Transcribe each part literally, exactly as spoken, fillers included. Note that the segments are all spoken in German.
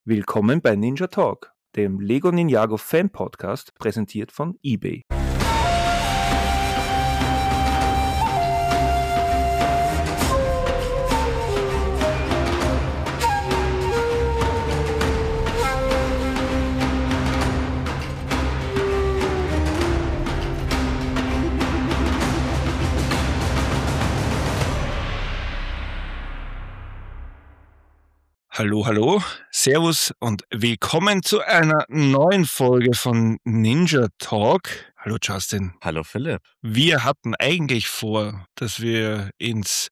Willkommen bei Ninja Talk, dem Lego Ninjago Fan Podcast, präsentiert von eBay. Hallo, hallo, Servus und willkommen zu einer neuen Folge von Ninja Talk. Hallo Justin. Hallo Philipp. Wir hatten eigentlich vor, dass wir ins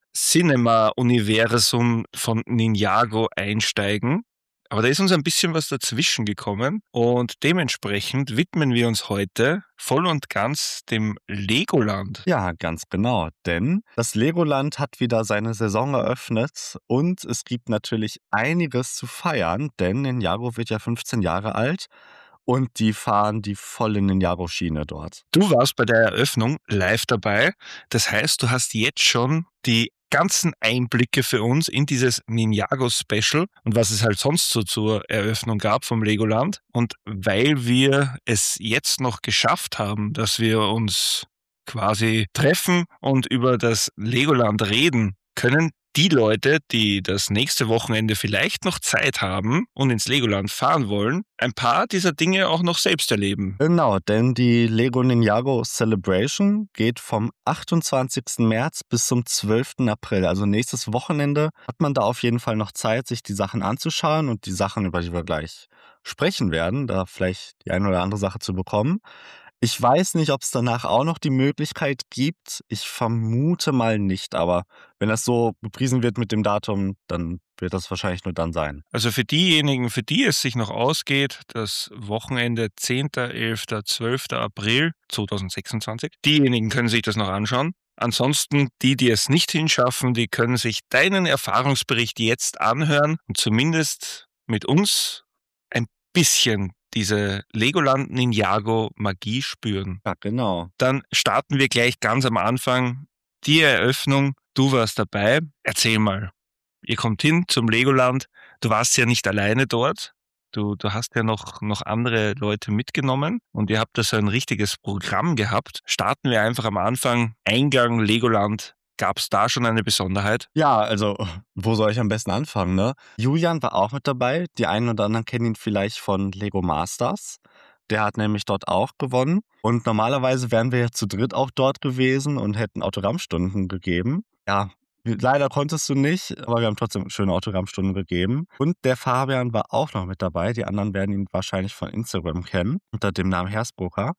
Cinema-Universum von Ninjago einsteigen. Aber da ist uns ein bisschen was dazwischen gekommen und dementsprechend widmen wir uns heute voll und ganz dem Legoland. Ja, ganz genau, denn das Legoland hat wieder seine Saison eröffnet und es gibt natürlich einiges zu feiern, denn Ninjago wird ja fünfzehn Jahre alt und die fahren die volle Ninjago-Schiene dort. Du warst bei der Eröffnung live dabei, das heißt, du hast jetzt schon die ganzen Einblicke für uns in dieses Ninjago-Special und was es halt sonst so zur Eröffnung gab vom Legoland. Und weil wir es jetzt noch geschafft haben, dass wir uns quasi treffen und über das Legoland reden, können die Leute, die das nächste Wochenende vielleicht noch Zeit haben und ins Legoland fahren wollen, ein paar dieser Dinge auch noch selbst erleben. Genau, denn die Lego Ninjago Celebration geht vom achtundzwanzigsten März bis zum zwölften April. Also nächstes Wochenende hat man da auf jeden Fall noch Zeit, sich die Sachen anzuschauen und die Sachen, über die wir gleich sprechen werden, da vielleicht die eine oder andere Sache zu bekommen. Ich weiß nicht, ob es danach auch noch die Möglichkeit gibt. Ich vermute mal nicht, aber wenn das so bepriesen wird mit dem Datum, dann wird das wahrscheinlich nur dann sein. Also für diejenigen, für die es sich noch ausgeht, das Wochenende zehnten, elften, zwölften April zweitausendsechsundzwanzig, diejenigen können sich das noch anschauen. Ansonsten, die, die es nicht hinschaffen, die können sich deinen Erfahrungsbericht jetzt anhören und zumindest mit uns ein bisschen diese Legoland Ninjago Magie spüren. Ja, genau. Dann starten wir gleich ganz am Anfang. Die Eröffnung, du warst dabei. Erzähl mal. Ihr kommt hin zum Legoland. Du warst ja nicht alleine dort. Du, du hast ja noch, noch andere Leute mitgenommen und ihr habt da so ein richtiges Programm gehabt. Starten wir einfach am Anfang. Eingang Legoland. Gab es da schon eine Besonderheit? Ja, also wo soll ich am besten anfangen, ne? Julian war auch mit dabei. Die einen oder anderen kennen ihn vielleicht von Lego Masters. Der hat nämlich dort auch gewonnen. Und normalerweise wären wir ja zu dritt auch dort gewesen und hätten Autogrammstunden gegeben. Ja, leider konntest du nicht, aber wir haben trotzdem schöne Autogrammstunden gegeben. Und der Fabian war auch noch mit dabei. Die anderen werden ihn wahrscheinlich von Instagram kennen, unter dem Namen Hersbrucker.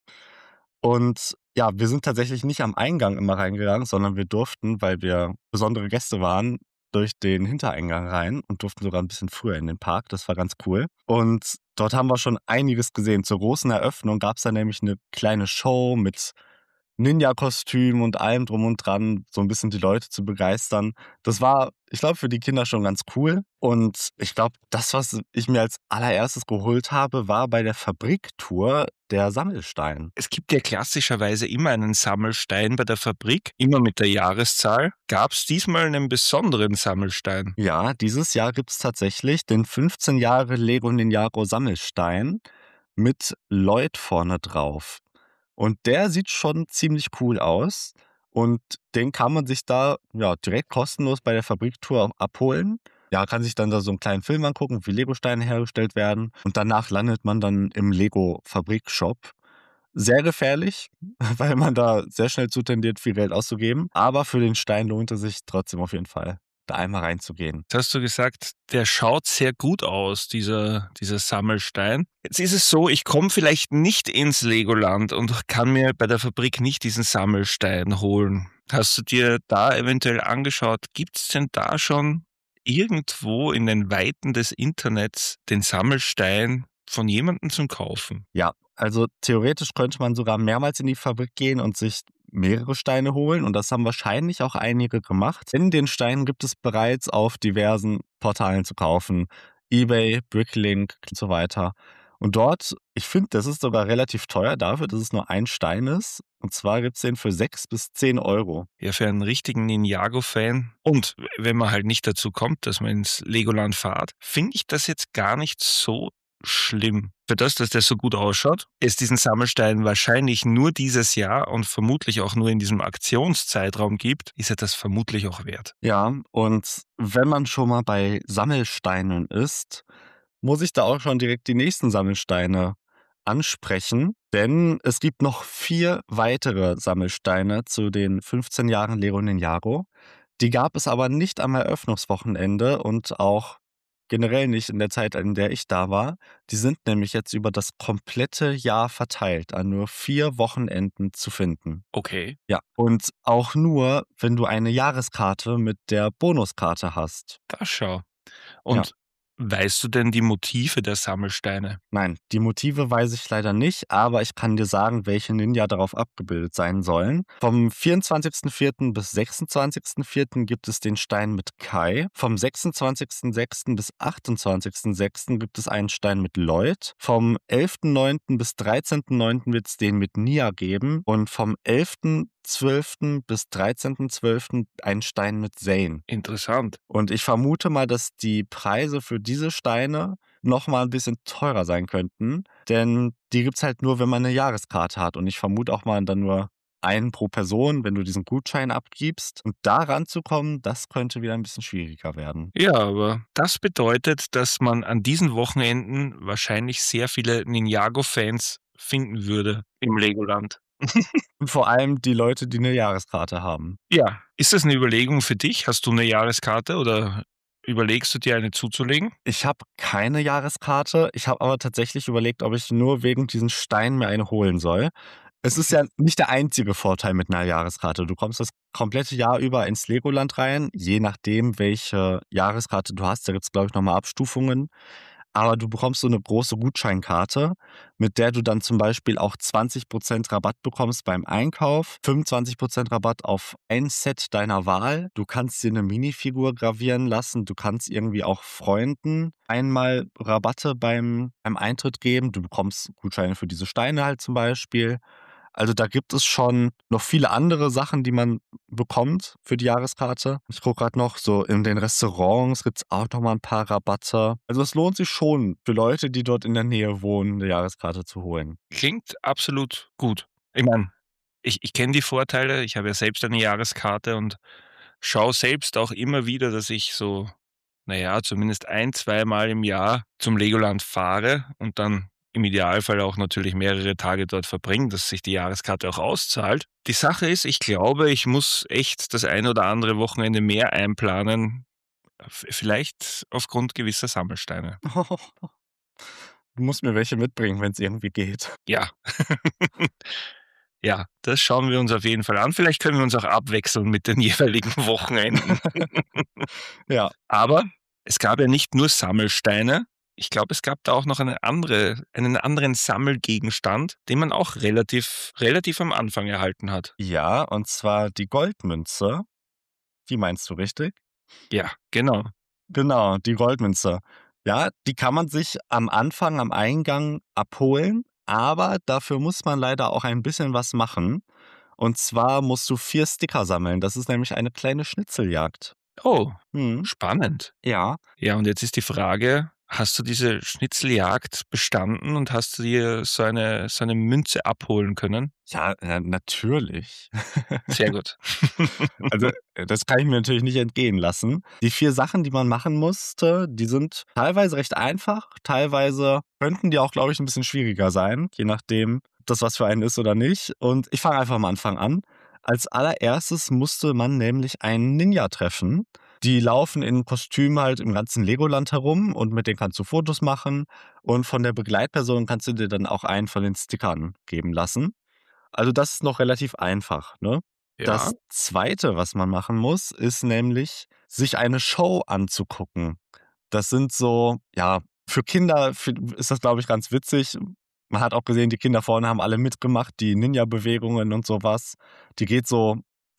Und ja, wir sind tatsächlich nicht am Eingang immer reingegangen, sondern wir durften, weil wir besondere Gäste waren, durch den Hintereingang rein und durften sogar ein bisschen früher in den Park. Das war ganz cool. Und dort haben wir schon einiges gesehen. Zur großen Eröffnung gab es da nämlich eine kleine Show mit Ninja-Kostüm und allem drum und dran, so ein bisschen die Leute zu begeistern. Das war, ich glaube, für die Kinder schon ganz cool. Und ich glaube, das, was ich mir als allererstes geholt habe, war bei der Fabriktour der Sammelstein. Es gibt ja klassischerweise immer einen Sammelstein bei der Fabrik, immer mit der Jahreszahl. Gab es diesmal einen besonderen Sammelstein? Ja, dieses Jahr gibt es tatsächlich den fünfzehn Jahre Lego Ninjago Sammelstein mit Lloyd vorne drauf. Und der sieht schon ziemlich cool aus. Und den kann man sich da ja direkt kostenlos bei der Fabriktour abholen. Ja, kann sich dann da so einen kleinen Film angucken, wie Lego-Steine hergestellt werden. Und danach landet man dann im Lego-Fabrik-Shop. Sehr gefährlich, weil man da sehr schnell zu tendiert, viel Geld auszugeben. Aber für den Stein lohnt es sich trotzdem auf jeden Fall, da einmal reinzugehen. Jetzt hast du gesagt, der schaut sehr gut aus, dieser, dieser Sammelstein. Jetzt ist es so, ich komme vielleicht nicht ins Legoland und kann mir bei der Fabrik nicht diesen Sammelstein holen. Hast du dir da eventuell angeschaut, gibt es denn da schon irgendwo in den Weiten des Internets den Sammelstein von jemandem zum Kaufen? Ja, also theoretisch könnte man sogar mehrmals in die Fabrik gehen und sich mehrere Steine holen und das haben wahrscheinlich auch einige gemacht. Denn den Stein gibt es bereits auf diversen Portalen zu kaufen. eBay, Bricklink und so weiter. Und dort, ich finde, das ist sogar relativ teuer dafür, dass es nur ein Stein ist. Und zwar gibt es den für sechs bis zehn Euro. Ja, für einen richtigen Ninjago-Fan und wenn man halt nicht dazu kommt, dass man ins Legoland fährt, finde ich das jetzt gar nicht so schlimm. Für das, dass der so gut ausschaut, es diesen Sammelstein wahrscheinlich nur dieses Jahr und vermutlich auch nur in diesem Aktionszeitraum gibt, ist er das vermutlich auch wert. Ja, und wenn man schon mal bei Sammelsteinen ist, muss ich da auch schon direkt die nächsten Sammelsteine ansprechen, denn es gibt noch vier weitere Sammelsteine zu den fünfzehn Jahren Lego Ninjago. Die gab es aber nicht am Eröffnungswochenende und auch generell nicht in der Zeit, in der ich da war. Die sind nämlich jetzt über das komplette Jahr verteilt, an nur vier Wochenenden zu finden. Okay. Ja, und auch nur, wenn du eine Jahreskarte mit der Bonuskarte hast. Da schau. Ja. Und weißt du denn die Motive der Sammelsteine? Nein, die Motive weiß ich leider nicht, aber ich kann dir sagen, welche Ninja darauf abgebildet sein sollen. Vom vierundzwanzigsten vierten bis sechsundzwanzigsten vierten gibt es den Stein mit Kai. Vom sechsundzwanzigsten sechsten bis achtundzwanzigsten sechsten gibt es einen Stein mit Lloyd. Vom elften neunten bis dreizehnten neunten wird es den mit Nia geben. Und vom elften zwölften bis dreizehnten zwölften einen Stein mit Zane. Interessant. Und ich vermute mal, dass die Preise für diese Steine noch mal ein bisschen teurer sein könnten, denn die gibt's halt nur, wenn man eine Jahreskarte hat. Und ich vermute auch mal dann nur einen pro Person, wenn du diesen Gutschein abgibst. Und da ranzukommen, das könnte wieder ein bisschen schwieriger werden. Ja, aber das bedeutet, dass man an diesen Wochenenden wahrscheinlich sehr viele Ninjago-Fans finden würde im Legoland. Und vor allem die Leute, die eine Jahreskarte haben. Ja, ist das eine Überlegung für dich? Hast du eine Jahreskarte oder überlegst du dir eine zuzulegen? Ich habe keine Jahreskarte. Ich habe aber tatsächlich überlegt, ob ich nur wegen diesen Steinen mir eine holen soll. Es ist ja nicht der einzige Vorteil mit einer Jahreskarte. Du kommst das komplette Jahr über ins Legoland rein, je nachdem, welche Jahreskarte du hast. Da gibt es, glaube ich, nochmal Abstufungen. Aber du bekommst so eine große Gutscheinkarte, mit der du dann zum Beispiel auch zwanzig Prozent Rabatt bekommst beim Einkauf, fünfundzwanzig Prozent Rabatt auf ein Set deiner Wahl. Du kannst dir eine Minifigur gravieren lassen. Du kannst irgendwie auch Freunden einmal Rabatte beim, beim Eintritt geben. Du bekommst Gutscheine für diese Steine halt zum Beispiel. Also da gibt es schon noch viele andere Sachen, die man bekommt für die Jahreskarte. Ich gucke gerade noch, so in den Restaurants gibt es auch noch mal ein paar Rabatte. Also es lohnt sich schon für Leute, die dort in der Nähe wohnen, eine Jahreskarte zu holen. Klingt absolut gut. Ich meine, ich, ich kenne die Vorteile. Ich habe ja selbst eine Jahreskarte und schaue selbst auch immer wieder, dass ich so, naja, zumindest ein, zweimal im Jahr zum Legoland fahre und dann im Idealfall auch natürlich mehrere Tage dort verbringen, dass sich die Jahreskarte auch auszahlt. Die Sache ist, ich glaube, ich muss echt das ein oder andere Wochenende mehr einplanen, f- vielleicht aufgrund gewisser Sammelsteine. Du musst mir welche mitbringen, wenn es irgendwie geht. Ja. Ja, das schauen wir uns auf jeden Fall an. Vielleicht können wir uns auch abwechseln mit den jeweiligen Wochenenden. Ja. Aber es gab ja nicht nur Sammelsteine. Ich glaube, es gab da auch noch eine andere, einen anderen Sammelgegenstand, den man auch relativ, relativ am Anfang erhalten hat. Ja, und zwar die Goldmünze. Die meinst du richtig? Ja, genau. Genau, die Goldmünze. Ja, die kann man sich am Anfang, am Eingang abholen, aber dafür muss man leider auch ein bisschen was machen. Und zwar musst du vier Sticker sammeln. Das ist nämlich eine kleine Schnitzeljagd. Oh, Hm. spannend. Ja, Ja, und jetzt ist die Frage, hast du diese Schnitzeljagd bestanden und hast du dir so eine, so eine Münze abholen können? ja, äh, natürlich. Sehr gut. Also, äh, das kann ich mir natürlich nicht entgehen lassen. Die vier Sachen, die man machen musste, die sind teilweise recht einfach, teilweise könnten die auch, glaube ich, ein bisschen schwieriger sein, je nachdem, ob das was für einen ist oder nicht. Und ich fange einfach am Anfang an. Als allererstes musste man nämlich einen Ninja treffen. Die laufen in Kostüm halt im ganzen Legoland herum und mit denen kannst du Fotos machen. Und von der Begleitperson kannst du dir dann auch einen von den Stickern geben lassen. Also das ist noch relativ einfach, ne? Ja, Das Zweite, was man machen muss, ist nämlich, sich eine Show anzugucken. Das sind so, ja, für Kinder für ist das, glaube ich, ganz witzig. Man hat auch gesehen, die Kinder vorne haben alle mitgemacht, die Ninja-Bewegungen und sowas. Die geht so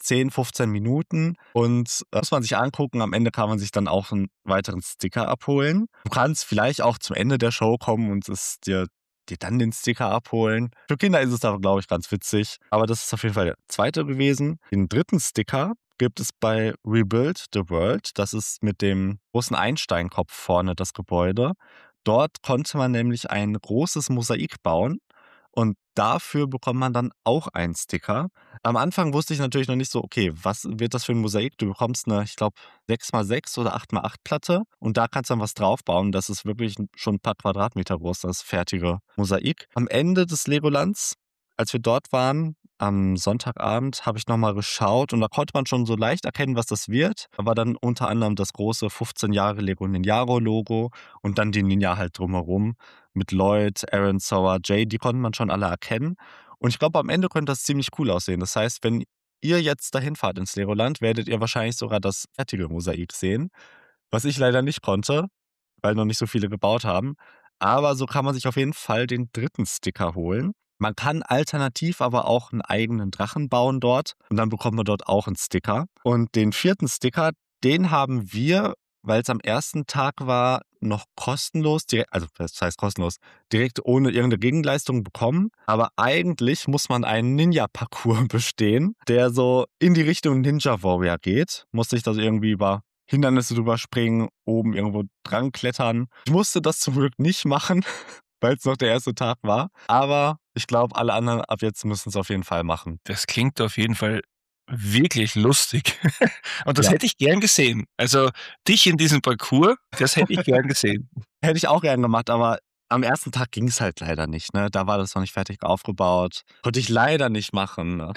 zehn, fünfzehn Minuten und äh, muss man sich angucken. Am Ende kann man sich dann auch einen weiteren Sticker abholen. Du kannst vielleicht auch zum Ende der Show kommen und es dir, dir dann den Sticker abholen. Für Kinder ist es aber, glaube ich, ganz witzig. Aber das ist auf jeden Fall der zweite gewesen. Den dritten Sticker gibt es bei Rebuild the World. Das ist mit dem großen Einsteinkopf vorne das Gebäude. Dort konnte man nämlich ein großes Mosaik bauen und dafür bekommt man dann auch einen Sticker. Am Anfang wusste ich natürlich noch nicht so, okay, was wird das für ein Mosaik? Du bekommst eine, ich glaube, sechs mal sechs oder acht mal acht Platte und da kannst du dann was draufbauen. Das ist wirklich schon ein paar Quadratmeter groß, das fertige Mosaik. Am Ende des Legolands, als wir dort waren, am Sonntagabend, habe ich nochmal geschaut und da konnte man schon so leicht erkennen, was das wird. Da war dann unter anderem das große fünfzehn Jahre Lego Ninjago-Logo und dann die Ninja halt drumherum mit Lloyd, Aaron, Soa, Jay, die konnte man schon alle erkennen. Und ich glaube, am Ende könnte das ziemlich cool aussehen. Das heißt, wenn ihr jetzt dahin fahrt ins Legoland, werdet ihr wahrscheinlich sogar das fertige Mosaik sehen, was ich leider nicht konnte, weil noch nicht so viele gebaut haben. Aber so kann man sich auf jeden Fall den dritten Sticker holen. Man kann alternativ aber auch einen eigenen Drachen bauen dort und dann bekommt man dort auch einen Sticker. Und den vierten Sticker, den haben wir, weil es am ersten Tag war, noch kostenlos, direkt, also das heißt kostenlos, direkt ohne irgendeine Gegenleistung bekommen. Aber eigentlich muss man einen Ninja-Parcours bestehen, der so in die Richtung Ninja Warrior geht. Musste ich da so irgendwie über Hindernisse drüber springen, oben irgendwo dran klettern. Ich musste das zum Glück nicht machen, weil es noch der erste Tag war. Aber ich glaube, alle anderen ab jetzt müssen es auf jeden Fall machen. Das klingt auf jeden Fall wirklich lustig. Und das Ja. hätte ich gern gesehen. Also dich in diesem Parcours, das hätte ich gern gesehen. Hätte ich auch gern gemacht, aber am ersten Tag ging es halt leider nicht. Ne? Da war das noch nicht fertig aufgebaut. Konnte ich leider nicht machen. Ne?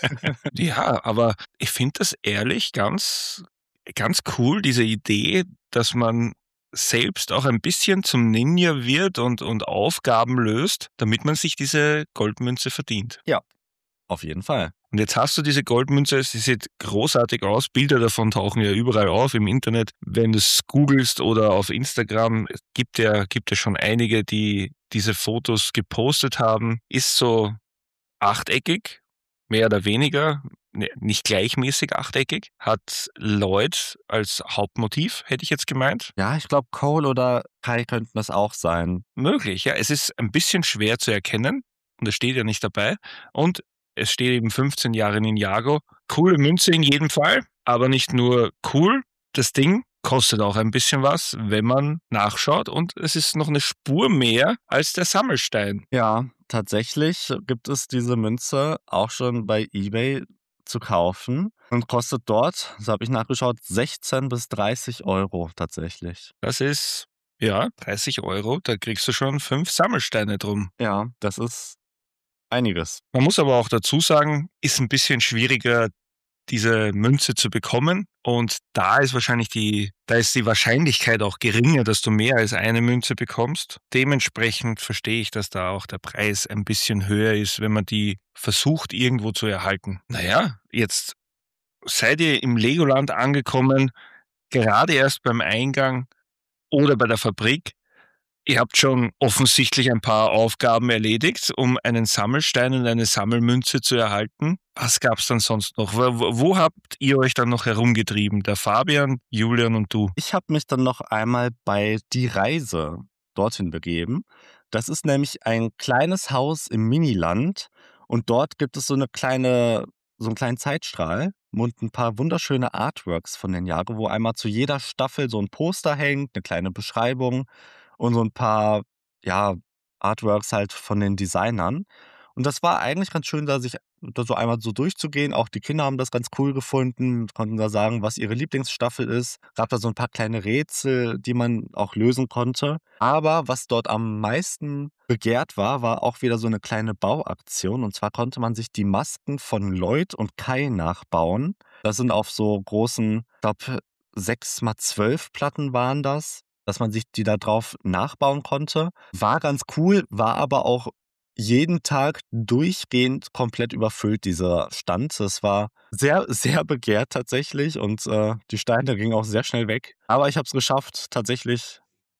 Ja, aber ich finde das ehrlich ganz, ganz cool, diese Idee, dass man selbst auch ein bisschen zum Ninja wird und, und Aufgaben löst, damit man sich diese Goldmünze verdient. Ja, auf jeden Fall. Und jetzt hast du diese Goldmünze, sie sieht großartig aus, Bilder davon tauchen ja überall auf im Internet. Wenn du es googelst oder auf Instagram, es gibt ja, gibt ja schon einige, die diese Fotos gepostet haben, ist so achteckig, mehr oder weniger, ne, nicht gleichmäßig achteckig, hat Lloyd als Hauptmotiv, hätte ich jetzt gemeint. Ja, ich glaube, Cole oder Kai könnten das auch sein. Möglich, ja. Es ist ein bisschen schwer zu erkennen und es steht ja nicht dabei. Und es steht eben fünfzehn Jahre Ninjago. Coole Münze in jedem Fall, aber nicht nur cool. Das Ding kostet auch ein bisschen was, wenn man nachschaut. Und es ist noch eine Spur mehr als der Sammelstein. Ja, tatsächlich gibt es diese Münze auch schon bei eBay zu kaufen und kostet dort, so habe ich nachgeschaut, sechzehn bis dreißig Euro tatsächlich. Das ist, ja, dreißig Euro. Da kriegst du schon fünf Sammelsteine drum. Ja, das ist einiges. Man muss aber auch dazu sagen, ist ein bisschen schwieriger, diese Münze zu bekommen. Und da ist wahrscheinlich die, da ist die Wahrscheinlichkeit auch geringer, dass du mehr als eine Münze bekommst. Dementsprechend verstehe ich, dass da auch der Preis ein bisschen höher ist, wenn man die versucht, irgendwo zu erhalten. Naja, jetzt seid ihr im Legoland angekommen, gerade erst beim Eingang oder bei der Fabrik. Ihr habt schon offensichtlich ein paar Aufgaben erledigt, um einen Sammelstein und eine Sammelmünze zu erhalten. Was gab's dann sonst noch? Wo, wo habt ihr euch dann noch herumgetrieben? Der Fabian, Julian und du? Ich habe mich dann noch einmal bei Die Reise dorthin begeben. Das ist nämlich ein kleines Haus im Miniland und dort gibt es so eine kleine, so einen kleinen Zeitstrahl und ein paar wunderschöne Artworks von den Jahren, wo einmal zu jeder Staffel so ein Poster hängt, eine kleine Beschreibung und so ein paar, ja, Artworks halt von den Designern. Und das war eigentlich ganz schön, da sich da so einmal so durchzugehen. Auch die Kinder haben das ganz cool gefunden, konnten da sagen, was ihre Lieblingsstaffel ist. Gab da so ein paar kleine Rätsel, die man auch lösen konnte. Aber was dort am meisten begehrt war, war auch wieder so eine kleine Bauaktion. Und zwar konnte man sich die Masken von Lloyd und Kai nachbauen. Das sind auf so großen, ich glaube, sechs mal zwölf Platten waren das, dass man sich die da drauf nachbauen konnte. War ganz cool, war aber auch jeden Tag durchgehend komplett überfüllt, dieser Stand. Das war sehr, sehr begehrt tatsächlich und äh, die Steine gingen auch sehr schnell weg. Aber ich habe es geschafft, tatsächlich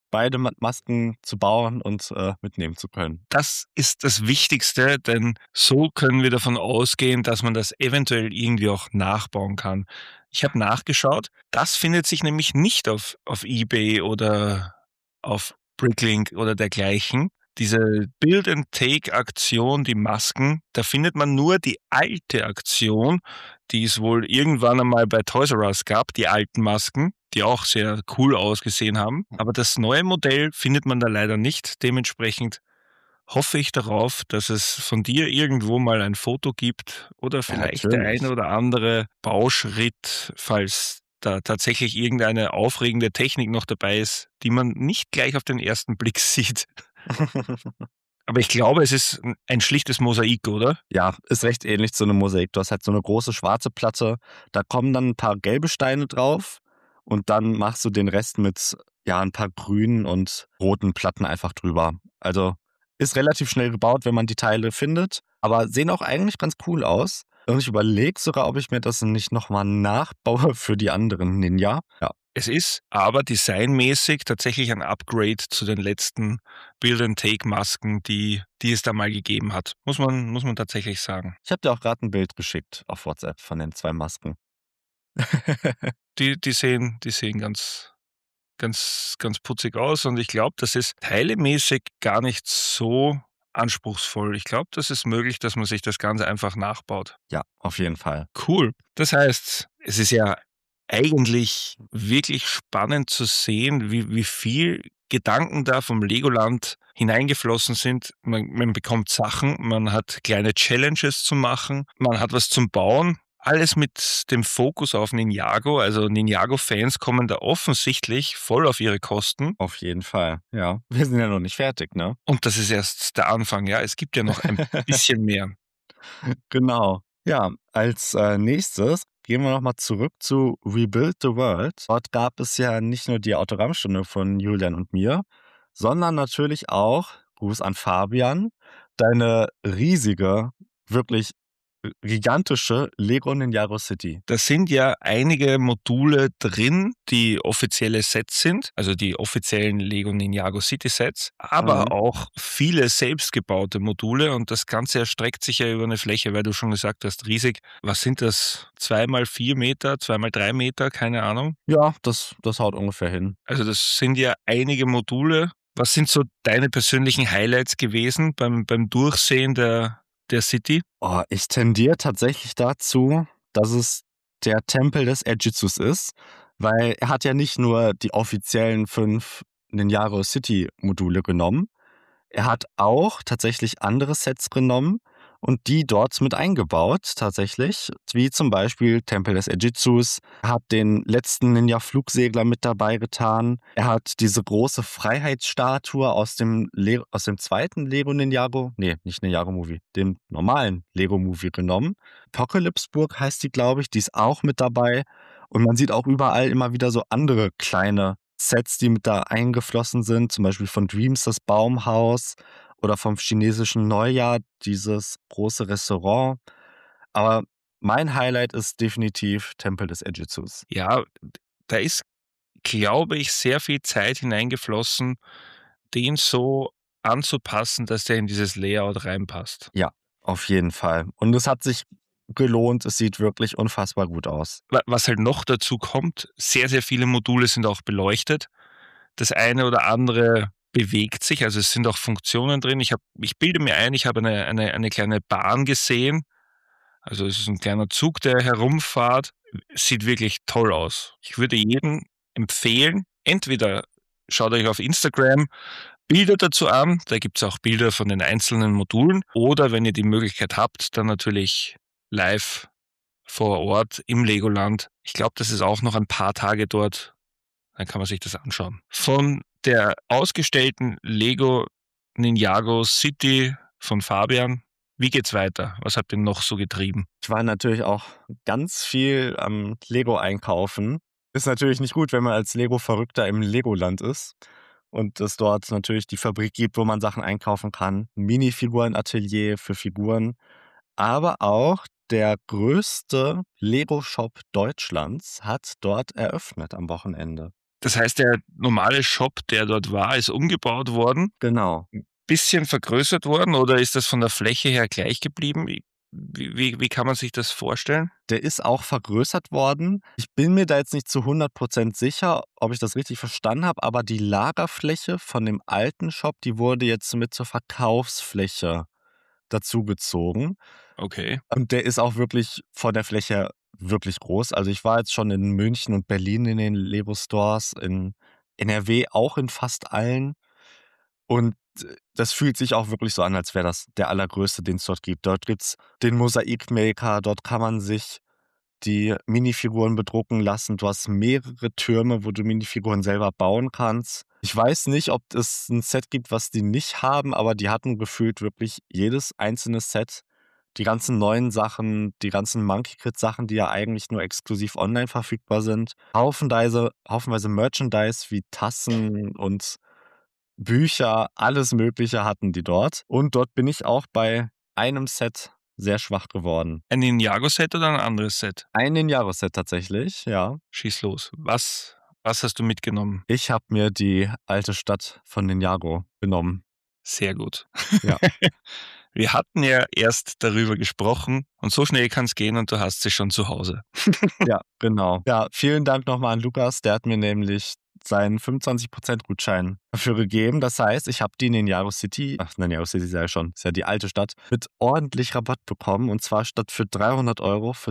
beide Ma Masken zu bauen und, äh, mitnehmen zu können. Das ist das Wichtigste, denn so können wir davon ausgehen, dass man das eventuell irgendwie auch nachbauen kann. Ich habe nachgeschaut, das findet sich nämlich nicht auf auf eBay oder auf Bricklink oder dergleichen. Diese Build-and-Take-Aktion, die Masken, da findet man nur die alte Aktion, die es wohl irgendwann einmal bei Toys R Us gab, die alten Masken, die auch sehr cool ausgesehen haben. Aber das neue Modell findet man da leider nicht. Dementsprechend hoffe ich darauf, dass es von dir irgendwo mal ein Foto gibt oder Ja, vielleicht der eine natürlich. oder andere Bauschritt, falls da tatsächlich irgendeine aufregende Technik noch dabei ist, die man nicht gleich auf den ersten Blick sieht. Aber ich glaube, es ist 'n ein schlichtes Mosaik, oder? Ja, ist recht ähnlich zu 'nem Mosaik. Du hast halt so 'ne große schwarze Platte, da kommen dann 'n paar gelbe Steine drauf und dann machst du den Rest mit, ja, 'n paar grünen und roten Platten einfach drüber. Also, ist relativ schnell gebaut, wenn man die Teile findet, aber sehen auch eigentlich ganz cool aus. Und ich überlege sogar, ob ich mir das nicht noch mal nachbaue für die anderen Ninja. Ja. Es ist aber designmäßig tatsächlich ein Upgrade zu den letzten Build-and-Take-Masken, die die es da mal gegeben hat. Muss man muss man tatsächlich sagen. Ich habe dir auch grad 'n Bild geschickt auf WhatsApp von den zwei Masken. Die die sehen die sehen ganz ganz ganz putzig aus und ich glaube, das ist teilemäßig gar nicht so anspruchsvoll. Ich glaube, das ist möglich, dass man sich das Ganze einfach nachbaut. Ja, auf jeden Fall. Cool. Das heißt, es ist ja eigentlich wirklich spannend zu sehen, wie wie viel Gedanken da vom Legoland hineingeflossen sind. Man man bekommt Sachen, man hat kleine Challenges zu machen, man hat was zum Bauen. Alles mit dem Fokus auf Ninjago. Also, Ninjago-Fans kommen da offensichtlich voll auf ihre Kosten. Auf jeden Fall, ja. Wir sind ja noch nicht fertig, ne? Und das ist erst der Anfang, ja. Es gibt ja noch ein bisschen mehr. Genau. Ja, als, äh, Nächstes gehen wir noch mal zurück zu Rebuild the World. Dort gab es ja nicht nur die Autogrammstunde von Julian und mir, sondern natürlich auch, Gruß an Fabian, deine riesige, wirklich g gigantische Lego Ninjago City. Da sind ja einige Module drin, die offizielle Sets sind, also die offiziellen Lego Ninjago City Sets, aber Mhm. auch viele selbstgebaute Module und das Ganze erstreckt sich ja über 'ne Fläche, weil du schon gesagt hast, riesig. Was sind das? zwei mal vier Meter, zwei mal drei Meter, keine Ahnung. Ja, das das haut ungefähr hin. Also, das sind ja einige Module. Was sind so deine persönlichen Highlights gewesen beim beim Durchsehen der der City? Oh, ich tendiere tatsächlich dazu, dass es der Tempel des Aegisthus ist, weil er hat ja nicht nur die offiziellen fünf Ninjago City Module genommen. Er hat auch tatsächlich andere Sets genommen und die dort mit eingebaut tatsächlich, wie zum Beispiel Tempel des Aegisthus. Er hat den letzten Ninja-Flugsegler mit dabei getan. Er hat diese große Freiheitsstatue aus dem Le aus dem zweiten Lego Ninjago ne, nicht Ninjago Movie, dem normalen Lego Movie genommen. Apocalypse-Burg heißt die, glaube ich, die ist auch mit dabei. Und man sieht auch überall immer wieder so andere kleine Sets, die mit da eingeflossen sind, zum Beispiel von Dreams das Baumhaus oder vom chinesischen Neujahr dieses große Restaurant. Aber mein Highlight ist definitiv Tempel des Aegisthus. Ja, d da ist, glaube ich, sehr viel Zeit hineingeflossen, den so anzupassen, dass der in dieses Layout reinpasst. Ja, auf jeden Fall. Und es hat sich gelohnt. Es sieht wirklich unfassbar gut aus. Wa was halt noch dazu kommt, sehr, sehr viele Module sind auch beleuchtet. Das eine oder andere bewegt sich, also es sind auch Funktionen drin. Ich habe ich bilde mir ein, ich habe eine eine eine kleine Bahn gesehen. Also, es ist 'n kleiner Zug, der herumfahrt. Sieht wirklich toll aus. Ich würde jedem empfehlen, entweder schaut euch auf Instagram Bilder dazu an, da gibt's auch Bilder von den einzelnen Modulen, oder wenn ihr die Möglichkeit habt, dann natürlich live vor Ort im Legoland. Ich glaube, das ist auch noch ein paar Tage dort, dann kann man sich das anschauen. Von der ausgestellten Lego Ninjago City von Fabian, wie geht's weiter? Was habt ihr noch so getrieben? Ich war natürlich auch ganz viel am Lego einkaufen. Ist natürlich nicht gut, wenn man als Lego-Verrückter im Legoland ist und es dort natürlich die Fabrik gibt, wo man Sachen einkaufen kann. Minifiguren-Atelier für Figuren, aber auch der größte Lego-Shop Deutschlands hat dort eröffnet am Wochenende. Das heißt, der normale Shop, der dort war, ist umgebaut worden, Genau. bisschen vergrößert worden oder ist das von der Fläche her gleich geblieben? Wie, wie, wie kann man sich das vorstellen? Der ist auch vergrößert worden. Ich bin mir da jetzt nicht zu hundert Prozent sicher, ob ich das richtig verstanden habe, aber die Lagerfläche von dem alten Shop, die wurde jetzt mit zur Verkaufsfläche dazugezogen. Okay. Und der ist auch wirklich von der Fläche her wirklich groß. Also ich war jetzt schon in München und Berlin in den Lego Stores, in N R W auch in fast allen. Und äh, das fühlt sich auch wirklich so an, als wäre das der allergrößte, den es dort gibt. Dort gibt's den Mosaikmaker, dort kann man sich die Minifiguren bedrucken lassen. Du hast mehrere Türme, wo du Minifiguren selber bauen kannst. Ich weiß nicht, ob es ein Set gibt, was die nicht haben, aber die hatten gefühlt wirklich jedes einzelne Set. Die ganzen neuen Sachen, die ganzen Monkey Kid Sachen, die ja eigentlich nur exklusiv online verfügbar sind. Haufenweise, haufenweise Merchandise wie Tassen und Bücher, alles Mögliche hatten die dort. Und dort bin ich auch bei einem Set sehr schwach geworden. Ein Ninjago-Set oder ein anderes Set? Ein Ninjago-Set tatsächlich, ja. Schieß los. Was, was hast du mitgenommen? Ich habe mir die alte Stadt von Ninjago genommen. Sehr gut. Ja. Wir hatten ja erst darüber gesprochen und so schnell kann es gehen und du hast sie schon zu Hause. Ja, genau. Ja, vielen Dank nochmal an Lukas. Der hat mir nämlich seinen fünfundzwanzig Prozent Gutschein dafür gegeben. Das heißt, ich habe die Ninjago City, ach, Ninjago City ist ja schon, ist ja die alte Stadt, mit ordentlich Rabatt bekommen. Und zwar statt für dreihundert Euro für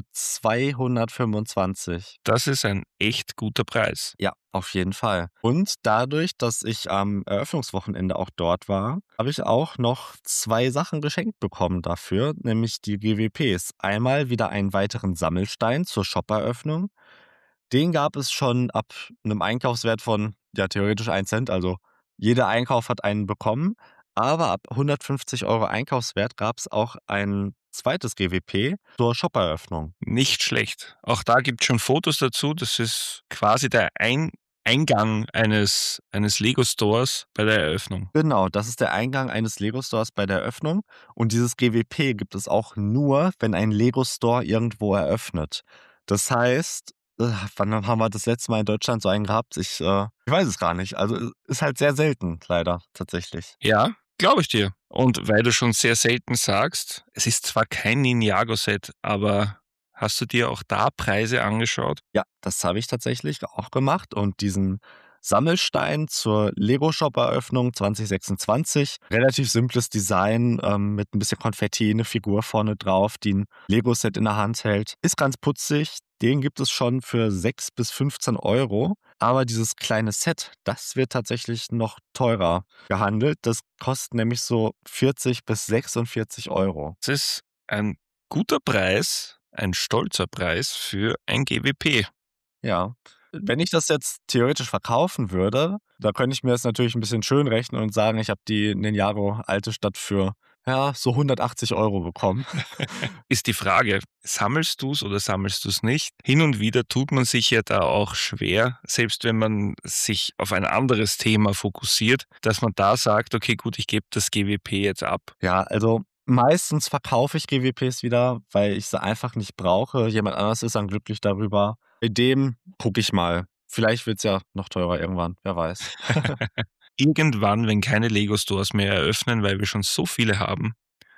zweihundertfünfundzwanzig. Das ist ein echt guter Preis. Ja, auf jeden Fall. Und dadurch, dass ich am Eröffnungswochenende auch dort war, habe ich auch noch zwei Sachen geschenkt bekommen dafür, nämlich die G W Ps. Einmal wieder einen weiteren Sammelstein zur Shop-Eröffnung. Den gab es schon ab einem Einkaufswert von, ja, theoretisch ein Cent. Also jeder Einkauf hat einen bekommen. Aber ab hundertfünfzig Euro Einkaufswert gab es auch ein zweites G W P zur Shop-Eröffnung. Nicht schlecht. Auch da gibt es schon Fotos dazu. Das ist quasi der Ein Eingang eines, eines Lego-Stores bei der Eröffnung. Genau, das ist der Eingang eines Lego-Stores bei der Eröffnung. Und dieses G W P gibt es auch nur, wenn ein Lego-Store irgendwo eröffnet. Das heißt, äh, wann haben wir das letzte Mal in Deutschland so einen gehabt? Ich, äh, ich weiß es gar nicht. Also ist halt sehr selten, leider, tatsächlich. Ja, glaube ich dir. Und weil du schon sehr selten sagst, es ist zwar kein Ninjago-Set, aber hast du dir auch da Preise angeschaut? Ja, das habe ich tatsächlich auch gemacht und diesen Sammelstein zur Lego-Shop-Eröffnung zwanzig sechsundzwanzig. Relativ simples Design ähm, mit ein bisschen Konfetti, eine Figur vorne drauf, die ein Lego-Set in der Hand hält. Ist ganz putzig. Den gibt es schon für sechs bis fünfzehn Euro. Aber dieses kleine Set, das wird tatsächlich noch teurer gehandelt. Das kostet nämlich so vierzig bis sechsundvierzig Euro. Das ist ein guter Preis, ein stolzer Preis für ein G W P. Ja. Wenn ich das jetzt theoretisch verkaufen würde, da könnte ich mir das natürlich ein bisschen schön rechnen und sagen, ich habe die Ninjago alte Stadt für ja, so hundertachtzig Euro bekommen. Ist die Frage, sammelst du es oder sammelst du es nicht? Hin und wieder tut man sich ja da auch schwer, selbst wenn man sich auf ein anderes Thema fokussiert, dass man da sagt, okay, gut, ich gebe das G W P jetzt ab. Ja, also meistens verkaufe ich G W Ps wieder, weil ich sie einfach nicht brauche. Jemand anderes ist dann glücklich darüber. Bei dem gucke ich mal. Vielleicht wird es ja noch teurer irgendwann, wer weiß. Irgendwann, wenn keine Lego-Stores mehr eröffnen, weil wir schon so viele haben,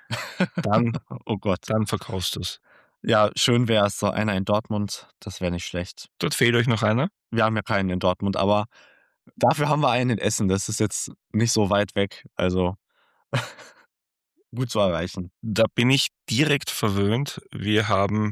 dann, oh Gott. dann verkaufst du es. Ja, schön wäre es, so einer in Dortmund, das wäre nicht schlecht. Dort fehlt euch noch einer? Wir haben ja keinen in Dortmund, aber dafür haben wir einen in Essen. Das ist jetzt nicht so weit weg, also gut zu erreichen. Da bin ich direkt verwöhnt. Wir haben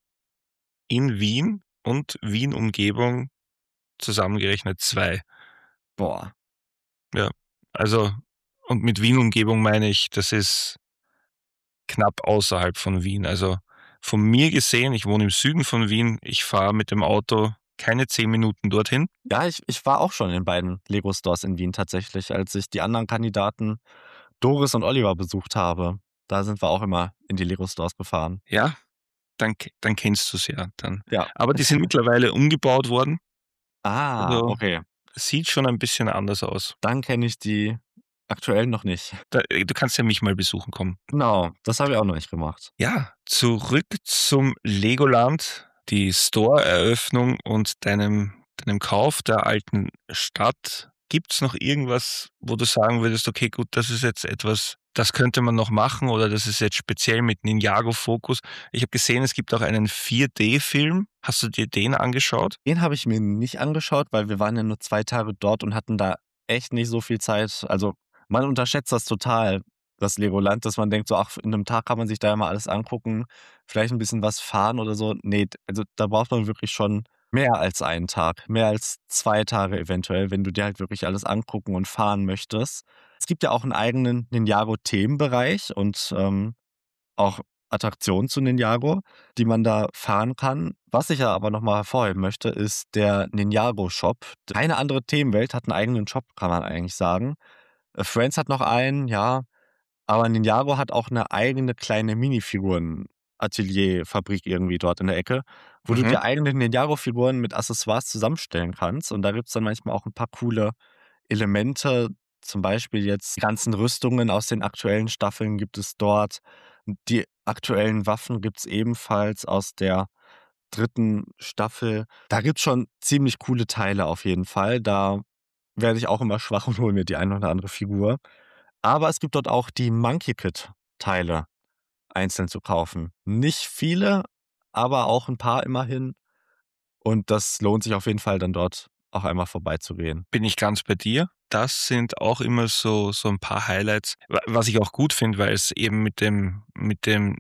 in Wien und Wien-Umgebung zusammengerechnet zwei. Boah. Ja, also, und mit Wien-Umgebung meine ich, das ist knapp außerhalb von Wien. Also von mir gesehen, ich wohne im Süden von Wien, ich fahre mit dem Auto keine zehn Minuten dorthin. Ja, ich, ich war auch schon in beiden Lego-Stores in Wien tatsächlich, als ich die anderen Kandidaten Doris und Oliver besucht habe. Da sind wir auch immer in die Lego-Stores gefahren. Ja, dann, dann kennst du es ja dann. Ja. Aber die sind mittlerweile umgebaut worden. Ah, Also, okay. sieht schon ein bisschen anders aus. Dann kenne ich die aktuell noch nicht. Da, du kannst ja mich mal besuchen kommen. Genau, das habe ich auch noch nicht gemacht. Ja, zurück zum Legoland, die Store-Eröffnung und deinem, deinem Kauf der alten Stadt, gibt's noch irgendwas, wo du sagen würdest, okay, gut, das ist jetzt etwas, das könnte man noch machen oder das ist jetzt speziell mit Ninjago-Fokus? Ich habe gesehen, es gibt auch einen vier D-Film. Hast du dir den angeschaut? Den habe ich mir nicht angeschaut, weil wir waren ja nur zwei Tage dort und hatten da echt nicht so viel Zeit. Also, man unterschätzt das total, das Legoland, dass man denkt so: „Ach, in 'nem Tag kann man sich da ja mal alles angucken, vielleicht 'n bisschen was fahren oder so.“ Ne, d also, da braucht man wirklich schon mehr als einen Tag, mehr als zwei Tage eventuell, wenn du dir halt wirklich alles angucken und fahren möchtest. Es gibt ja auch 'n eigenen Ninjago-Themenbereich und, ähm, auch Attraktionen zu Ninjago, die man da fahren kann. Was ich ja aber noch mal hervorheben möchte, ist der Ninjago-Shop. Keine andere Themenwelt hat 'n eigenen Shop, kann man eigentlich sagen. Äh, Friends hat noch einen, ja, aber Ninjago hat auch 'ne eigene kleine Minifiguren-Atelier-Fabrik irgendwie dort in der Ecke, wo du Mhm. dir eigene Ninjago-Figuren mit Accessoires zusammenstellen kannst. Und da gibt's dann manchmal auch 'n paar coole Elemente. Zum Beispiel jetzt die ganzen Rüstungen aus den aktuellen Staffeln gibt es dort. Die aktuellen Waffen gibt's ebenfalls aus der dritten Staffel. Da gibt's schon ziemlich coole Teile auf jeden Fall. Da werde ich auch immer schwach und hole mir die eine oder andere Figur. Aber es gibt dort auch die Monkey Kid-Teile einzeln zu kaufen. Nicht viele, aber auch 'n paar immerhin. Und das lohnt sich auf jeden Fall dann dort auch einmal vorbeizugehen. Bin ich ganz bei dir. Das sind auch immer so so 'n paar Highlights, wa was ich auch gut finde, weil es eben mit dem mit dem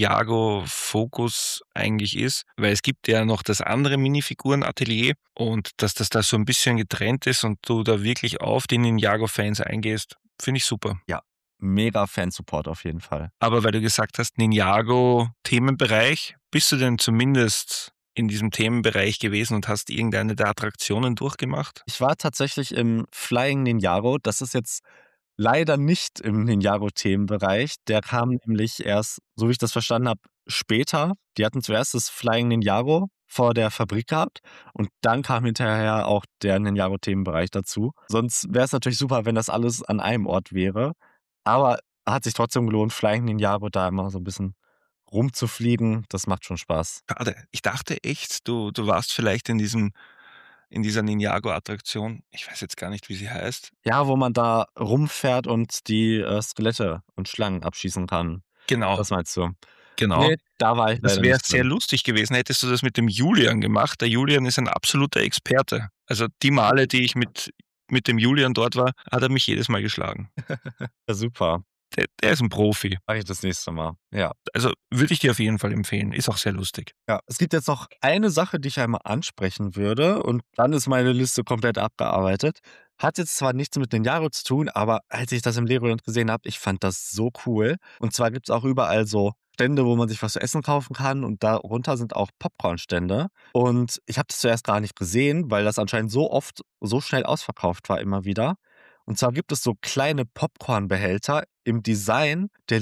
Ninjago-Fokus eigentlich ist, weil es gibt ja noch das andere Minifiguren-Atelier und dass das da so 'n bisschen getrennt ist und du da wirklich auf die Ninjago-Fans eingehst, finde ich super. Ja, mega Fansupport auf jeden Fall. Aber weil du gesagt hast, Ninjago-Themenbereich, bist du denn zumindest in diesem Themenbereich gewesen und hast irgendeine der Attraktionen durchgemacht? Ich war tatsächlich im Flying Ninjago. Das ist jetzt leider nicht im Ninjago-Themenbereich. Der kam nämlich erst, so wie ich das verstanden habe, später. Die hatten zuerst das Flying Ninjago vor der Fabrik gehabt und dann kam hinterher auch der Ninjago-Themenbereich dazu. Sonst wäre es natürlich super, wenn das alles an einem Ort wäre. Aber hat sich trotzdem gelohnt, Flying Ninjago da immer so 'n bisschen rumzufliegen. Das macht schon Spaß. Schade. Ich dachte echt, du du warst vielleicht in diesem in dieser Ninjago-Attraktion. Ich weiß jetzt gar nicht, wie sie heißt. Ja, wo man da rumfährt und die, äh, Skelette und Schlangen abschießen kann. Genau. Das meinst du? Genau. Ne, da war ich Das leider wäre nicht sehr drin. lustig gewesen, hättest du das mit dem Julian gemacht. Der Julian ist ein absoluter Experte. Also, die Male, die ich mit mit dem Julian dort war, hat er mich jedes Mal geschlagen. Ja, super. Der der ist 'n Profi. Mache ich das nächste Mal, ja. Also, würde ich dir auf jeden Fall empfehlen. Ist auch sehr lustig. Ja, es gibt jetzt noch eine Sache, die ich einmal ansprechen würde und dann ist meine Liste komplett abgearbeitet. Hat jetzt zwar nichts mit Ninjago zu tun, aber als ich das im Legoland gesehen habe, ich fand das so cool. Und zwar gibt's auch überall so Stände, wo man sich was zu essen kaufen kann und darunter sind auch Popcornstände. Und ich habe das zuerst gar nicht gesehen, weil das anscheinend so oft so schnell ausverkauft war immer wieder. Und zwar gibt es so kleine Popcornbehälter im Design der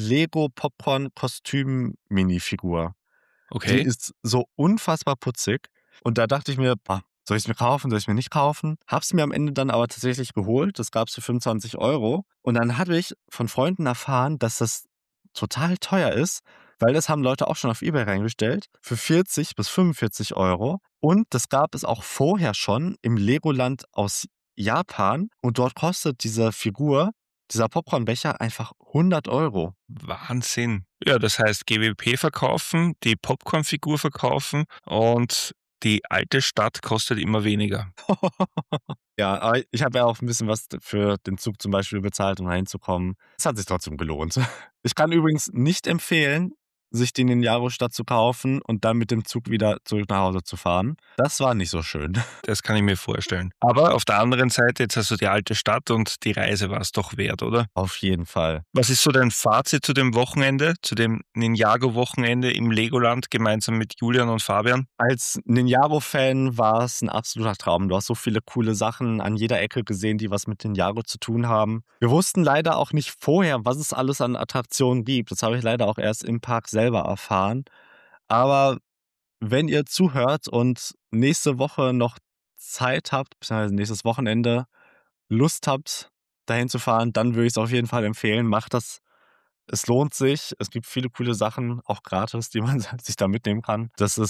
Lego-Popcorn-Kostüm-Minifigur. Die Okay. ist so unfassbar putzig und da dachte ich mir: „Boah, soll ich's mir kaufen, soll ich's mir nicht kaufen?“ Habe es mir am Ende dann aber tatsächlich geholt. Das gab's für fünfundzwanzig Euro und dann habe ich von Freunden erfahren, dass das total teuer ist, weil das haben Leute auch schon auf eBay reingestellt für vierzig bis fünfundvierzig Euro und das gab es auch vorher schon im Legoland aus Japan und dort kostet diese Figur, dieser Popcornbecher einfach hundert Euro. Wahnsinn. Ja, das heißt G W P verkaufen, die Popcornfigur verkaufen und die alte Stadt kostet immer weniger. Ja, aber ich habe ja auch 'n bisschen was d für den Zug zum Beispiel bezahlt, um da hinzukommen. Es hat sich trotzdem gelohnt. Ich kann übrigens nicht empfehlen, sich die Ninjago-Stadt zu kaufen und dann mit dem Zug wieder zurück nach Hause zu fahren. Das war nicht so schön. Das kann ich mir vorstellen. Aber auf der anderen Seite, jetzt hast du die alte Stadt und die Reise war's doch wert, oder? Auf jeden Fall. Was ist so dein Fazit zu dem Wochenende, zu dem Ninjago-Wochenende im Legoland gemeinsam mit Julian und Fabian? Als Ninjago-Fan war's 'n absoluter Traum. Du hast so viele coole Sachen an jeder Ecke gesehen, die was mit Ninjago zu tun haben. Wir wussten leider auch nicht vorher, was es alles an Attraktionen gibt. Das habe ich leider auch erst im Park selber erfahren. Aber wenn ihr zuhört und nächste Woche noch Zeit habt, beziehungsweise nächstes Wochenende Lust habt, dahin zu fahren, dann würde ich's auf jeden Fall empfehlen. Macht das. Es lohnt sich. Es gibt viele coole Sachen, auch gratis, die man sich da mitnehmen kann. Das ist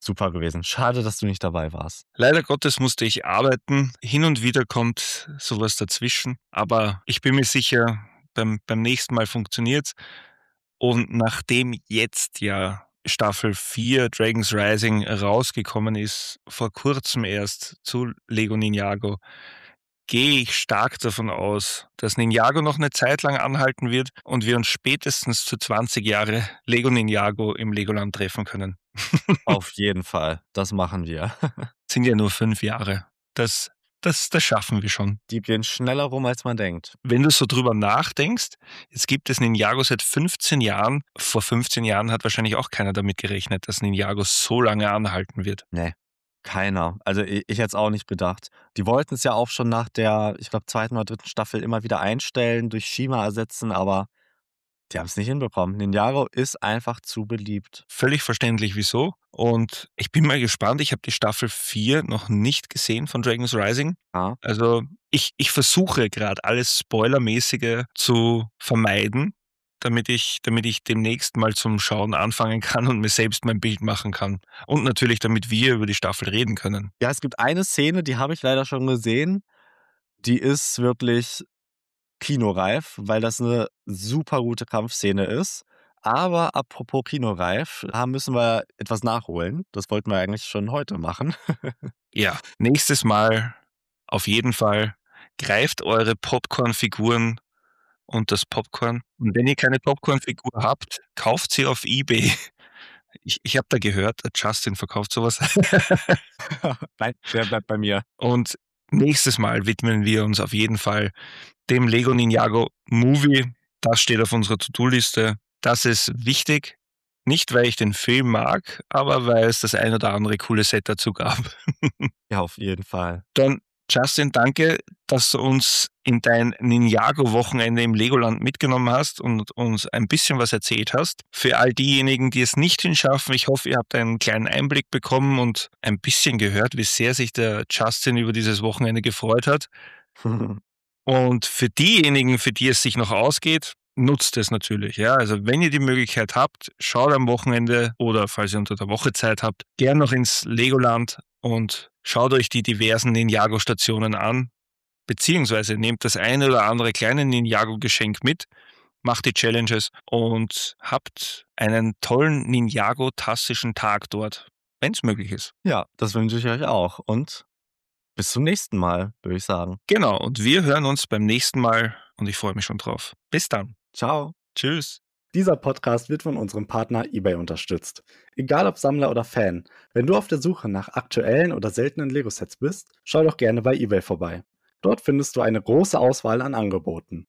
super gewesen. Schade, dass du nicht dabei warst. Leider Gottes musste ich arbeiten. Hin und wieder kommt sowas dazwischen. Aber ich bin mir sicher, beim, beim nächsten Mal funktioniert's. Und nachdem jetzt ja Staffel vier Dragon's Rising rausgekommen ist, vor kurzem erst zu Lego Ninjago, gehe ich stark davon aus, dass Ninjago noch eine Zeit lang anhalten wird und wir uns spätestens zu zwanzig Jahre Lego Ninjago im Legoland treffen können. Auf jeden Fall, das machen wir. Sind ja nur fünf Jahre. Das, das, das schaffen wir schon. Die gehen schneller rum, als man denkt. Wenn du so drüber nachdenkst, jetzt gibt es Ninjago seit fünfzehn Jahren. Vor fünfzehn Jahren hat wahrscheinlich auch keiner damit gerechnet, dass Ninjago so lange anhalten wird. Nee, keiner. Also ich, ich hätte es auch nicht gedacht. Die wollten es ja auch schon nach der, ich glaube, zweiten oder dritten Staffel immer wieder einstellen, durch Shima ersetzen, aber die haben es nicht hinbekommen. Ninjago ist einfach zu beliebt. Völlig verständlich, wieso. Und ich bin mal gespannt. Ich habe die Staffel vier noch nicht gesehen von Dragon's Rising. Ja. Also ich, ich versuche gerade alles Spoilermäßige zu vermeiden, damit ich, damit ich demnächst mal zum Schauen anfangen kann und mir selbst mein Bild machen kann. Und natürlich, damit wir über die Staffel reden können. Ja, es gibt eine Szene, die habe ich leider schon gesehen. Die ist wirklich kinoreif, weil das eine super gute Kampfszene ist. Aber apropos kinoreif, da müssen wir etwas nachholen. Das wollten wir eigentlich schon heute machen. Ja, nächstes Mal auf jeden Fall greift eure Popcorn-Figuren und das Popcorn. Und wenn ihr keine Popcorn-Figur habt, kauft sie auf eBay. Ich, ich habe da gehört, der Justin verkauft sowas. Nein, der bleibt bei mir. Und nächstes Mal widmen wir uns auf jeden Fall dem Lego Ninjago Movie. Das steht auf unserer To-Do-Liste. Das ist wichtig. Nicht, weil ich den Film mag, aber weil es das ein oder andere coole Set dazu gab. Ja, auf jeden Fall. Dann, Justin, danke, dass du uns in dein Ninjago-Wochenende im Legoland mitgenommen hast und uns ein bisschen was erzählt hast. Für all diejenigen, die es nicht hinschaffen, ich hoffe, ihr habt einen kleinen Einblick bekommen und ein bisschen gehört, wie sehr sich der Justin über dieses Wochenende gefreut hat. Und für diejenigen, für die es sich noch ausgeht, nutzt es natürlich. Ja, also wenn ihr die Möglichkeit habt, schaut am Wochenende oder falls ihr unter der Woche Zeit habt, gern noch ins Legoland und schaut euch die diversen Ninjago-Stationen an, beziehungsweise nehmt das eine oder andere kleine Ninjago-Geschenk mit, macht die Challenges und habt einen tollen Ninjago-tastischen Tag dort, wenn es möglich ist. Ja, das wünsche ich euch auch. Und bis zum nächsten Mal, würde ich sagen. Genau, und wir hören uns beim nächsten Mal und ich freue mich schon drauf. Bis dann. Ciao. Tschüss. Dieser Podcast wird von unserem Partner eBay unterstützt. Egal ob Sammler oder Fan, wenn du auf der Suche nach aktuellen oder seltenen Lego-Sets bist, schau doch gerne bei eBay vorbei. Dort findest du eine große Auswahl an Angeboten.